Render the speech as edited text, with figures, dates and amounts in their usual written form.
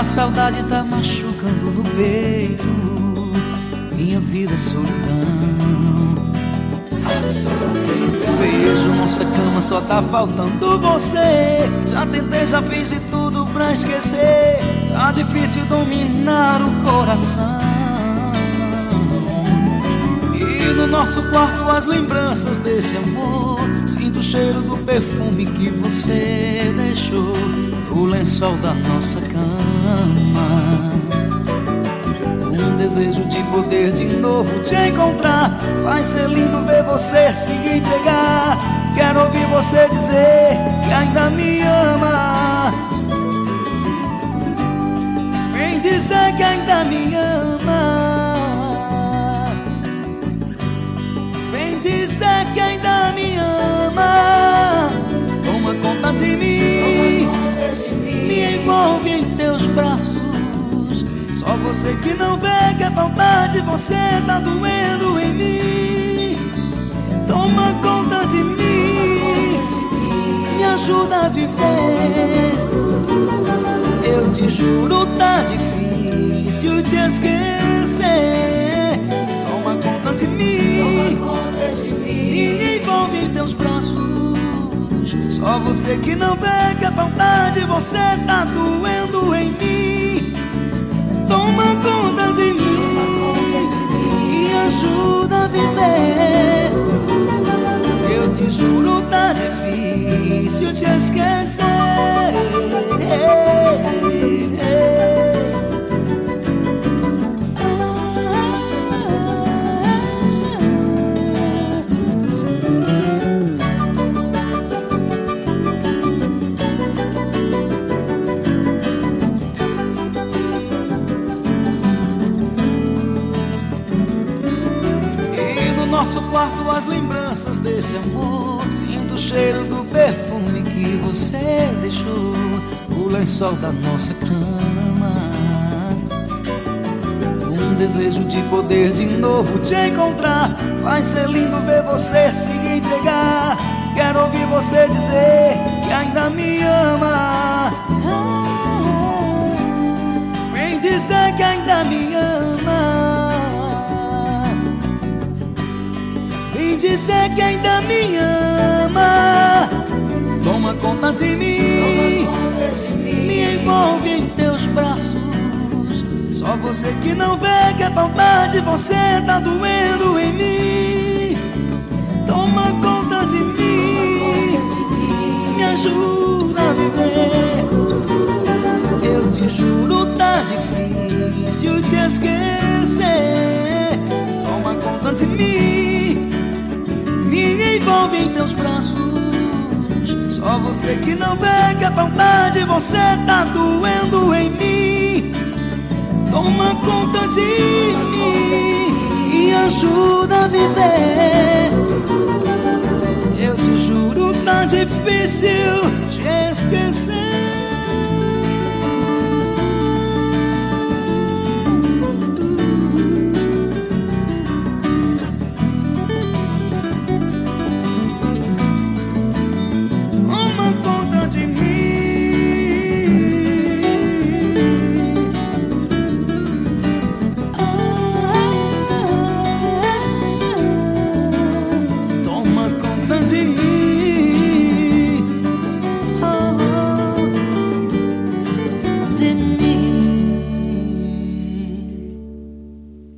saudade tá machucando no peito. Minha vida é solidão. Vejo nossa cama, só tá faltando você. Já tentei, já fiz de tudo pra esquecer. Tá difícil dominar o coração. E no nosso quarto as lembranças desse amor. Sinto o cheiro do perfume que você deixou no lençol da nossa cama. Um desejo de poder de novo te encontrar. Vai ser lindo ver você se entregar. Quero ouvir você dizer que ainda me ama. Vem dizer que ainda me ama. Vem dizer que ainda me ama. Toma conta de mim, me envolve em teus braços. Só você que não vê que a vontade de você tá doendo em mim. Toma conta de mim, me ajuda a viver. Eu te juro, tá difícil te esquecer. Toma conta de mim, me envolve em teus braços. Só você que não vê que a vontade de você tá doendo em mim. Toma conta de mim e ajuda a viver. Eu te juro, tá difícil te esquecer. Nosso quarto, as lembranças desse amor. Sinto o cheiro do perfume que você deixou no lençol da nossa cama. Um desejo de poder de novo te encontrar. Vai ser lindo ver você se entregar. Quero ouvir você dizer que ainda me ama. Vem dizer que ainda me ama. Vem dizer que ainda me ama. Toma conta de mim, me envolve em teus braços. Só você que não vê que a vontade de você tá doendo em mim. Toma conta de mim, me ajuda a viver. Eu te juro, tá difícil te esquecer. Toma conta de mim, me envolve em teus braços. Só você que não vê que a vontade de você tá doendo em mim. Toma conta de mim e ajuda a viver. Eu te juro, tá difícil te esquecer. Toma conta de mim.